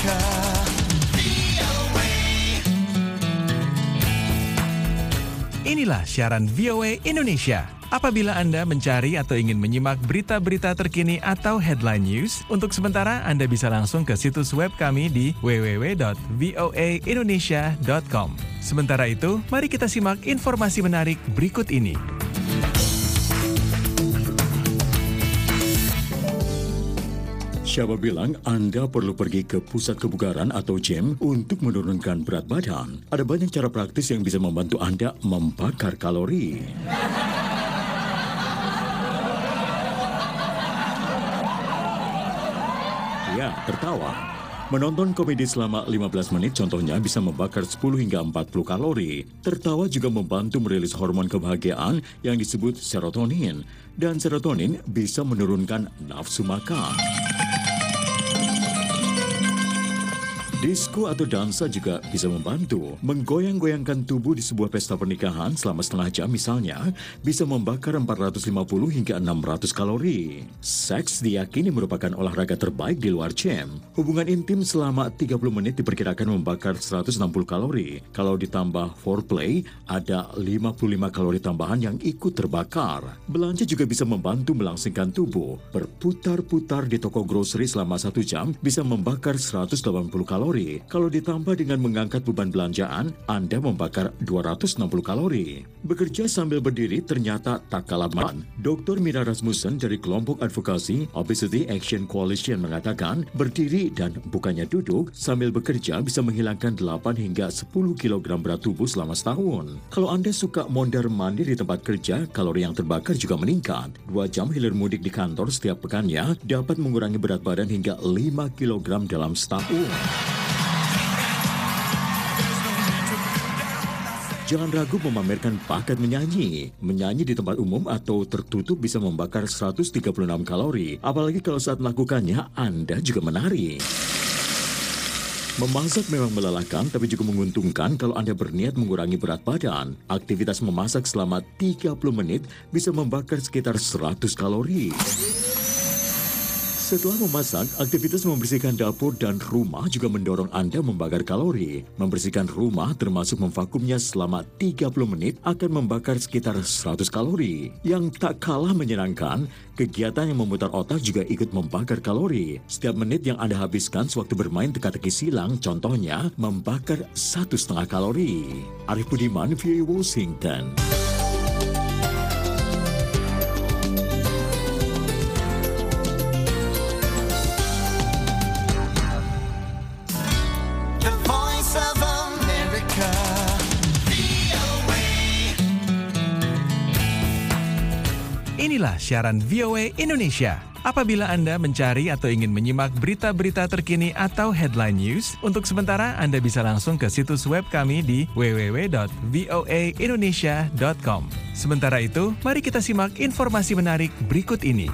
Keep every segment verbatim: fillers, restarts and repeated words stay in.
Amerika. Inilah siaran V O A Indonesia. Apabila Anda mencari atau ingin menyimak berita-berita terkini atau headline news, untuk sementara Anda bisa langsung ke situs web kami di w w w dot voa indonesia dot com. Sementara itu, mari kita simak informasi menarik berikut ini. Siapa bilang Anda perlu pergi ke pusat kebugaran atau gym untuk menurunkan berat badan? Ada banyak cara praktis yang bisa membantu Anda membakar kalori. Ya, tertawa. Menonton komedi selama lima belas menit contohnya bisa membakar sepuluh hingga empat puluh kalori. Tertawa juga membantu merilis hormon kebahagiaan yang disebut serotonin. Dan serotonin bisa menurunkan nafsu makan. Disko atau dansa juga bisa membantu. Menggoyang-goyangkan tubuh di sebuah pesta pernikahan selama setengah jam misalnya bisa membakar empat ratus lima puluh hingga enam ratus kalori. Seks diyakini merupakan olahraga terbaik di luar gym. Hubungan intim selama tiga puluh menit diperkirakan membakar seratus enam puluh kalori. Kalau ditambah foreplay, ada lima puluh lima kalori tambahan yang ikut terbakar. Belanja juga bisa membantu melangsingkan tubuh. Berputar-putar di toko grocery selama satu jam bisa membakar seratus delapan puluh kalori. Kalau ditambah dengan mengangkat beban belanjaan, Anda membakar dua ratus enam puluh kalori. Bekerja sambil berdiri ternyata tak kalah aman. doktor Mira Rasmussen dari kelompok advokasi Obesity Action Coalition mengatakan, berdiri dan bukannya duduk sambil bekerja bisa menghilangkan delapan hingga sepuluh kilogram berat tubuh selama setahun. Kalau Anda suka mondar-mandir di tempat kerja, kalori yang terbakar juga meningkat. Dua jam hilir mudik di kantor setiap pekannya dapat mengurangi berat badan hingga lima kilogram dalam setahun. Jangan ragu memamerkan bakat menyanyi. Menyanyi di tempat umum atau tertutup bisa membakar seratus tiga puluh enam kalori. Apalagi kalau saat melakukannya, Anda juga menari. Memasak memang melelahkan, tapi juga menguntungkan kalau Anda berniat mengurangi berat badan. Aktivitas memasak selama tiga puluh menit bisa membakar sekitar seratus kalori. Setelah memasak, aktivitas membersihkan dapur dan rumah juga mendorong Anda membakar kalori. Membersihkan rumah termasuk memvakumnya selama tiga puluh menit akan membakar sekitar seratus kalori. Yang tak kalah menyenangkan, kegiatan yang memutar otak juga ikut membakar kalori. Setiap menit yang Anda habiskan sewaktu bermain teka-teki silang, contohnya membakar satu setengah kalori. Arif Budiman, V O A Washington. Inilah siaran V O A Indonesia. Apabila Anda mencari atau ingin menyimak berita-berita terkini atau headline news, untuk sementara Anda bisa langsung ke situs web kami di w w w dot voa indonesia dot com. Sementara itu, mari kita simak informasi menarik berikut ini.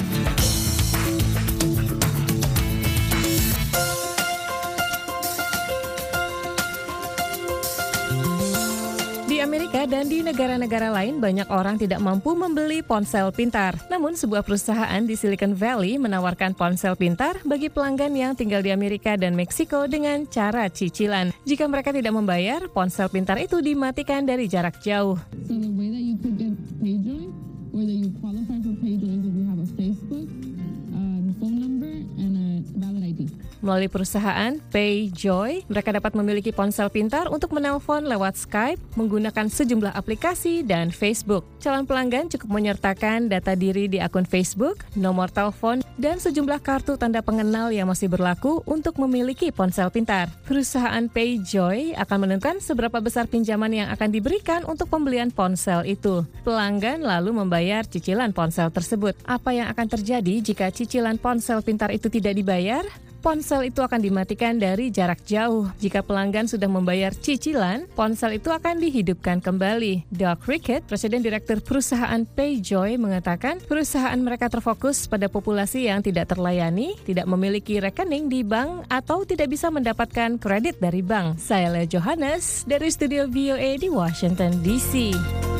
Di Amerika dan di negara-negara lain, banyak orang tidak mampu membeli ponsel pintar. Namun, sebuah perusahaan di Silicon Valley menawarkan ponsel pintar bagi pelanggan yang tinggal di Amerika dan Meksiko dengan cara cicilan. Jika mereka tidak membayar, ponsel pintar itu dimatikan dari jarak jauh. So the way that you could get PayJoy, or that you qualify for PayJoy, is if you have a Facebook, um, phone number, and a valid I D. Melalui perusahaan PayJoy, mereka dapat memiliki ponsel pintar untuk menelpon lewat Skype, menggunakan sejumlah aplikasi, dan Facebook. Calon pelanggan cukup menyertakan data diri di akun Facebook, nomor telepon, dan sejumlah kartu tanda pengenal yang masih berlaku untuk memiliki ponsel pintar. Perusahaan PayJoy akan menentukan seberapa besar pinjaman yang akan diberikan untuk pembelian ponsel itu. Pelanggan lalu membayar cicilan ponsel tersebut. Apa yang akan terjadi jika cicilan ponsel pintar itu tidak dibayar? Ponsel itu akan dimatikan dari jarak jauh. Jika pelanggan sudah membayar cicilan, ponsel itu akan dihidupkan kembali. Doug Rickett, Presiden Direktur perusahaan PayJoy, mengatakan perusahaan mereka terfokus pada populasi yang tidak terlayani, tidak memiliki rekening di bank, atau tidak bisa mendapatkan kredit dari bank. Saya Lea Johannes dari studio V O A di Washington D C.